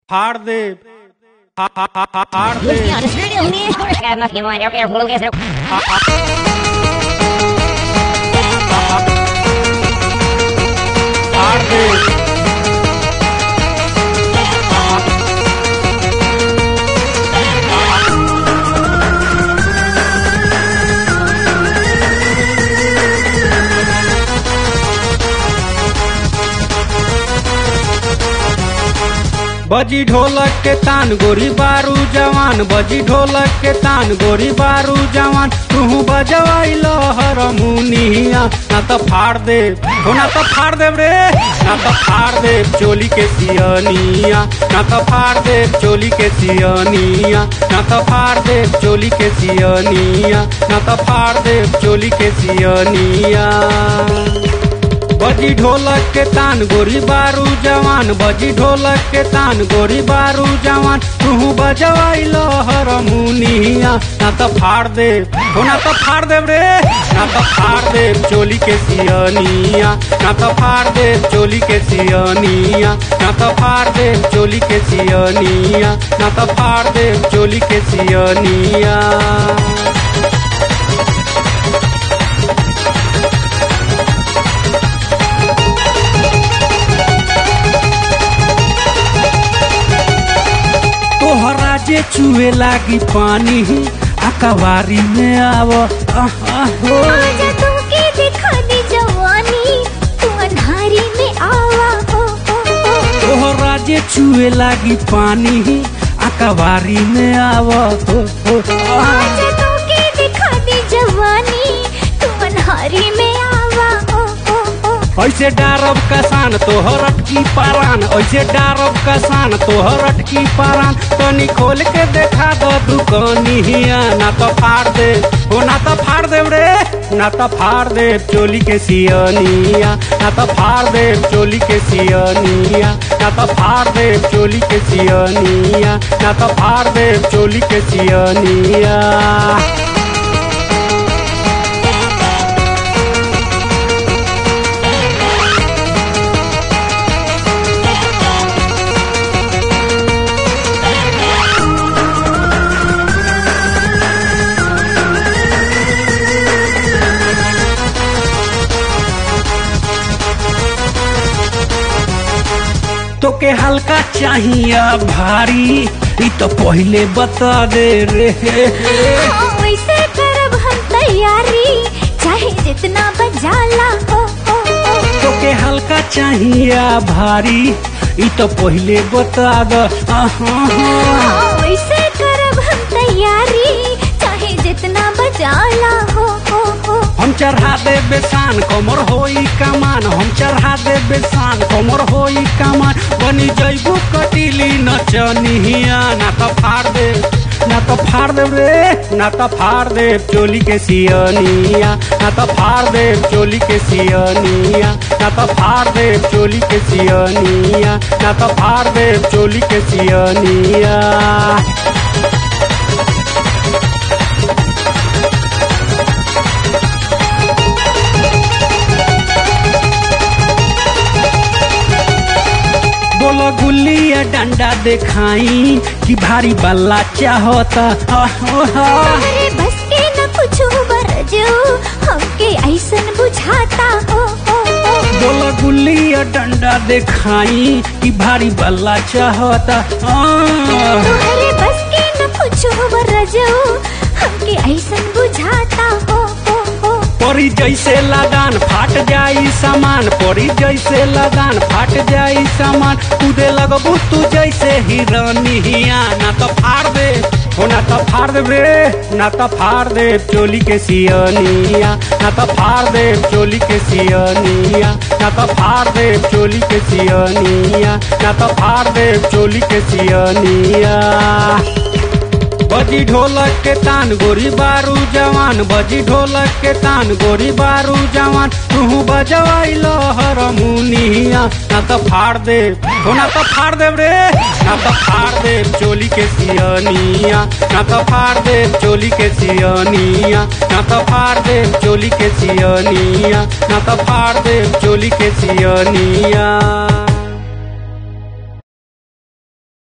फाड़ दे फाड़ दे फाड़ दे बजी ढोलक के तान गोरी बारू जवान, बजी ढोलक के तान गोरी बारू जवान, तू बजवाई हरमुनिया ना तो फाड़ दे हो, ना तो फाड़ दे रे, ना तो फाड़ दे चोली के सियनिया, ना तो फाड़ दे चोली के सियनिया, ना तो फाड़ दे चोली के सियनिया, ना तो फाड़ दे चोली के सियनिया। बजी ढोलक के तान गोरी बारू जवान, बजी ढोलक के तान गोरी बारू जवान, तू बजवाई हरमुनिया ना तो फाड़ दे हो, ना तो फाड़ दे रे, ना तो फाड़ दे चोली के सियनिया, ना तो फाड़ दे चोली के सियनिया, ना तो फाड़ दे चोली के सियनिया, ना तो फाड़ दे चोली के सियनिया। तोहरा जे चुए लागी पानी अकवारी में आव हो, तुमके दिखा दी जवानी तू अंधारी में आवा हो। तोहरा जे चुए लागी पानी अकवारी में आव हो, तुमके दिखा दी जवानी तू अंधारी में आवा हो। ऐसे डारब कसान तोहर की पारान, ऐसे डारब कसान तोहर की पारान, तनी खोल के देखा दो दुकानिया ना तो फाड़ दे हो, ना तो फाड़ दे रे, ना तो फाड़ दे चोली के सियनिया, ना तो फाड़ दे चोली के सियनिया, ना तो फाड़ दे चोली के सियनिया, ना तो फाड़ दे चोली के सियनिया। तो के हल्का चाहिए भारी ई तो पहले बता दे रे, वैसे करब हम तैयारी चाहे जितना बजाला हो। तो के हल्का चाहिए भारी ई तो पहले बता दो, वैसे करब हम तैयारी चाहे जितना बजाला हो। हम चढ़ा दे बेसान कमर होई कमान, हम चढ़ा दे बेसान कमर होई कमान, बनी जैबू कटीली नचनिया ना तो फाड़ दे, ना तो फाड़ दे रे, ना तो फाड़ दे चोली के सियनिया, ना तो फाड़ दे चोली के सियनिया, ना तो फाड़ दे चोली के सियनिया, ना तो फाड़ दे चोली के सियनिया। बोलो गुल्ली या डंडा दिखाई कि भारी बल्ला चाहता, अरे बस के न कुछ बरजो हमके ऐसन बुझाता हो। बोलो गुल्ली या डंडा दिखाई कि भारी बल्ला चाहता, अरे बस के न कुछ बरजो हमके ऐसन बुझाता हो। परी जैसे लगान फाट जाई सामान, परी जैसे लगान फाट जाई सामान, कूदे लगबू तू जैसे हिरनिया ना तो फाड़ दे हो, ना तो फाड़ दे रे, ना तो फाड़ दे चोली के सियनिया, ना तो फाड़ दे चोली के सियनिया, ना तो फाड़ दे चोली के सियनिया, ना तो फाड़ दे चोली के सियनिया। बजी ढोलक के तान गोरी बारू जवान, बजी ढोलक के तान गोरी बारू जवान, तू बजवाई हरमुनिया ना तो फाड़ दे हो, ना तो फाड़ दे रे, ना तो फाड़ दे चोली के सियनिया, ना तो फाड़ दे चोली के सियनिया, ना तो फाड़ दे चोली के सियनिया, ना तो फाड़ दे चोली के सियनिया।